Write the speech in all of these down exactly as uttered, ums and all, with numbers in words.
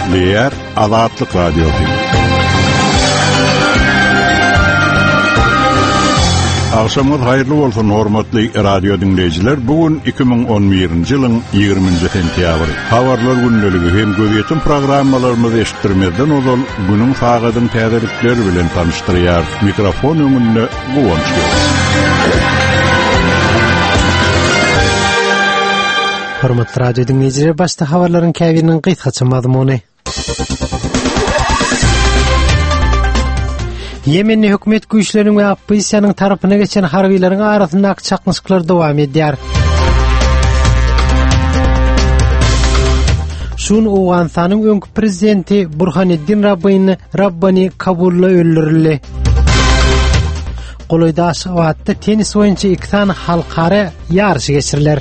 Diğer Azatlyk Radiosu. Akşamlar hayırlı olsun hormatly radio dinleyijiler. Bugün iki bin on birinji ýylyň ýygrüminji sentýabry. Habarlar gündäligi hem gözetim programmalarymyzy eşitdirmeden ozal günüň sagadyň täzelikleri bilen tanıştyrýar. Mikrofon öňünde Guwanç. Hormatly radio dinleyijiler, başda habarlaryň käbiriniň gysgaça mazmuny. Yemenli hökümet güýçleriniň we opposisiýanyň tarapyna geçen harbylaryň arasyndaky çakmyşyklar dowam edýär. Şun Owganistanyň öňkü prezidenti Burhaneddin Rabbani Rabbani Kabulda öldürildi. Golaýda Aşgabatda tenis oýunçy iki tane halkara ýarşy geçiriler.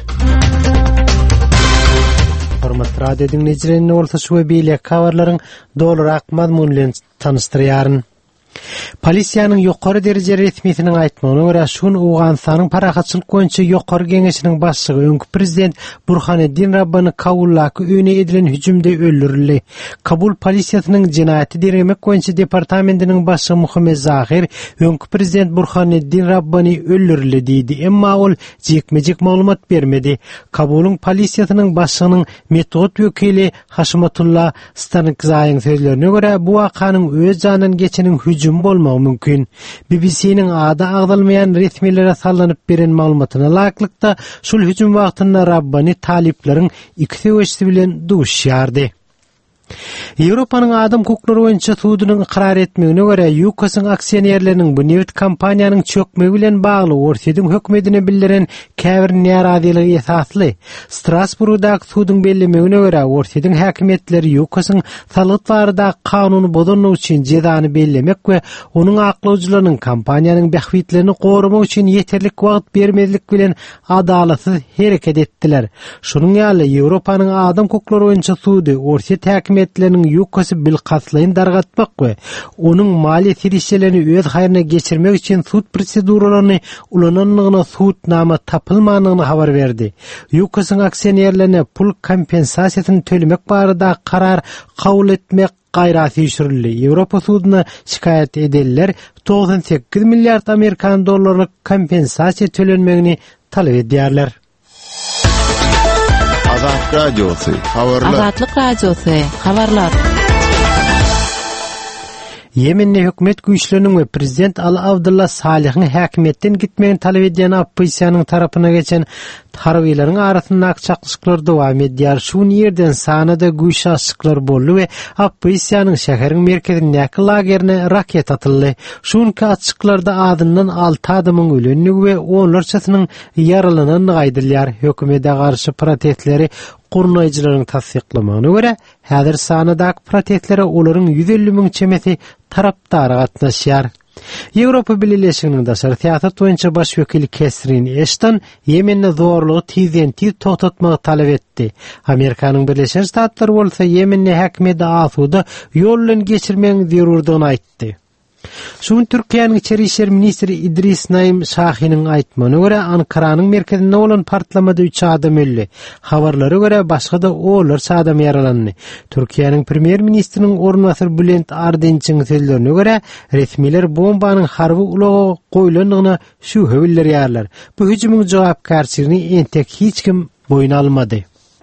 Hormatly radio dinleyijiler, orta şu we beýle habarlaryň dolarak mazmuny bilen tanıştyrýaryn. Polisiýanyň ýokary derejeli resmiýetiniň aýtmagyna görä, şun Owganistanyň parahatçylyk boýunça ýokary geňeşiniň başlygy öňkü prezident Burhaneddin Rabbani Kabulda öňe edilen hüjümde öldürildi. Kabul polisiýasynyň jinaýaty derlemek boýunça departamentiniň başlygy Muhammed Zahir öňkü prezident Burhaneddin Rabbani öldürildi diýdi, emma ol jekmejek maglumat bermedi. Kabulun polisiýasynyň başlygynyň metod wekili Haşmatullah Stanikzaýyň sözlerine görä, bu wakanyň öz janynyň geçeniň hüjüm bolmagy mümkin. B B C'niň ada agdalmayan resmiýetlere sallanyp beren maglumatyna laýyklykda şol hüjüm wagtynda Rabbani talipleriň iki weşdi bilen duşýardy. Ýewropanyň adam hukuklary boýunça sudynyň iqrar etmegine görä, U K syň aksionerleriniň bu neft kompaniýanyň çökmegi bilen bagly ortadyň hökümetine bildirilen käbir narazylygy esasly. Strasburgdaky sudyň bellemegine görä, ortadyň häkimetleri U K syň salyk barada kanuny bozanlyk üçin jezany bellemek we onuň aklawjylarynyň kompaniýanyň bähwitlerini gorumak üçin ýeterlik wagt bermezlik bilen adalatsız hereket etdiler. Şunuň ýaly Ýewropanyň adam hukuklary boýunça sudy orta häkimetleriniň U K sy bilgaslaryny dargatmak we onuň mali tirişlerini öz haýryna geçirmek üçin sud proseduralaryny ulananlygyna sudnama tapylmanyny habar berdi. U K syň aksionerlerine pul kompensasiýasyny tölemek barada karar kabul etmek gaýraty ýüşürildi. Ýewropa sudyna şikayet edenler doksan sekiz milliard Amerikan dollarlyk kompensasiýa tölenmegini talap edýärler. Azatlyk Radiosu, habarlar. Azatlyk Radiosu, habarlar. Yemenli hökümet güýçleriniň we prezident Ali Abdullah Salihiň häkimetden gitmegini talap edýän opposisiýanyň tarapyna geçen harbylaryň arasyndaky çakmyşyklar dowam edýär. Şu ýerden sanada güýç açyklar boldy we opposisiýanyň şäheriň merkezindäki lagerine raket atyldy. Şunky açyklarda adyndan alty adamyň ölenligi we onlarçasynyň yaralanyny gaýdylýar. Hökümete garşy protestleri gurnaýjylaryň tasdiklamagyna görä, häzir sanadaky protestlere olaryň yüz elli miň çemesi tarapdary gatnaşýar. Ýewropa Birleşiginiň daşary siýasat boýunça baş wekili Catherine Ashton Yemenni zorlugy tizden tiz toktatmagy talap etdi. Amerikanyň Birleşen Ştatlary bolsa Yemenni häkimeti asuda ýol bilen geçirmegiň zerurdygyny aýtdy. Şun Türkiýanyň içeri işler ministri İdris Naim Şahynyň aýtmagyna görä, Ankaranyň merkezinde bolan partlamada üç adam öldi. Habarlara görä, başga da olar adam yaralandy. Türkiýanyň premier ministriniň ornwasary Bülent Ardençiň sözlerine görä, resmiler bombanyň harby ulagy goýulandygyna şühe bildirýärler. Bu hüjümyň jogapkarçylygyny entek hiç kim boyuna almady.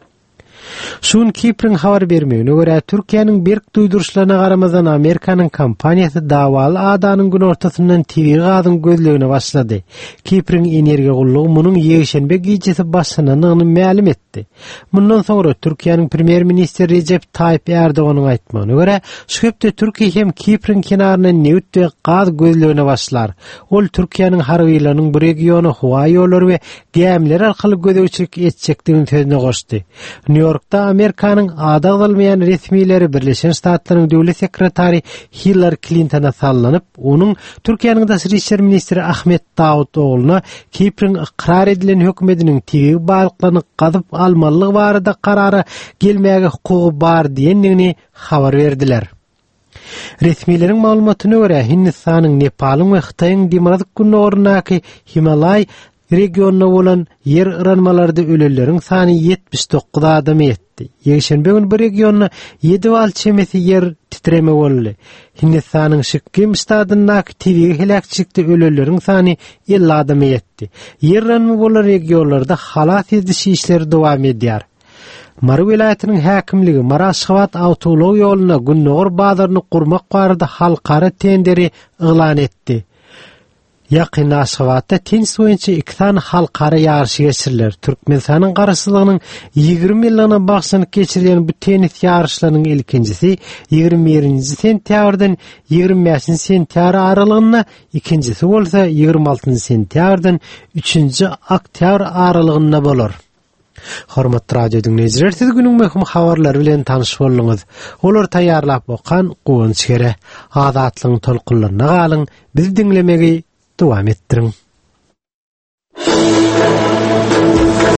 Şun Kipr'in habar bermegine görä, Türkiýanyň berk duýduruşlaryna garamazdan Amerikanyň kompaniýasy dawaly adanyň gün ortasyndan T V gazyň gözlegine başlady. Kipr'in energiýa gullugy munyň ýeşenbe gijesi başlananyny ma'lum etdi. Mundan soňra Türkiýanyň premier ministri Recep Tayyip Erdoganyň aýtmagyna görä, şu hepde Türkiýa hem Kipr'in kenaryna neft we gaz gözlegine başlar. Ol Türkiýanyň harbylarynyň bu regiona howa ýollary we gemler arkaly gözegçilik etjekdigini sözüne goşdy. New York'ta Amerikanyň ada agdalmayan resmiýetleri Birleşen Ştatlaryň döwlet sekretary Hillary Clinton'a sallanyp, onuň Türkiýanyň daşary işler ministri Ahmet Davutoğlu'na Kipr'in iqrar edilen hökümetiniň tigi balyklaryny gazyp almalygy barada karara gelmäge hukugy bar diýendigini habar berdiler. Resmiýetleriň maglumatyna görä, Hindistanyň, Nepal'yň we Hytaýyň Dimrazyk günü ornaky Himalay regionuna bolan yer ıranmalarda ölellerin sany yetmiş dokuz adam etdi. Ýeşenbe gün bu regionuna ýedi bal çemeti yer titreme boldy. Hindistanyň Sikkim stadyndaky tibigi helakçykda ölellerin sany elli adam etdi. Yer ıranma bolan regionlarda halat edişi işleri dowam edýär. Mara vilayatynyň häkimligi Mara Aşgabat awtolog ýoluna Günnogor bazaryny gurmak barada halkara tenderi ılan etdi. Ýakyn Aşgabatda tenis boýunça iki tane halkara ýarşy geçirilýär. Türkmenistanyň garaşsylygynyň ýygrimi ýylyna bagşanyp geçirýän bu tenis ýarşlarynyň ilkinjisi ýygrimi birinji sentýabrdan ýygrimi beşinji sentýabr aralygyna, ikincisi bolsa ýygrimi altynjy sentýabrdan üçinji oktýabr aralygyna bolar. Hormatly radio dinleyijiler, siz günüň möhüm habarlary bilen tanyş boldyňyz. Olar taýýarlap bokan Gowunç Kere. Azatlygyň tolkunlaryna galyň, biz dinlemegi dowam etdiriň.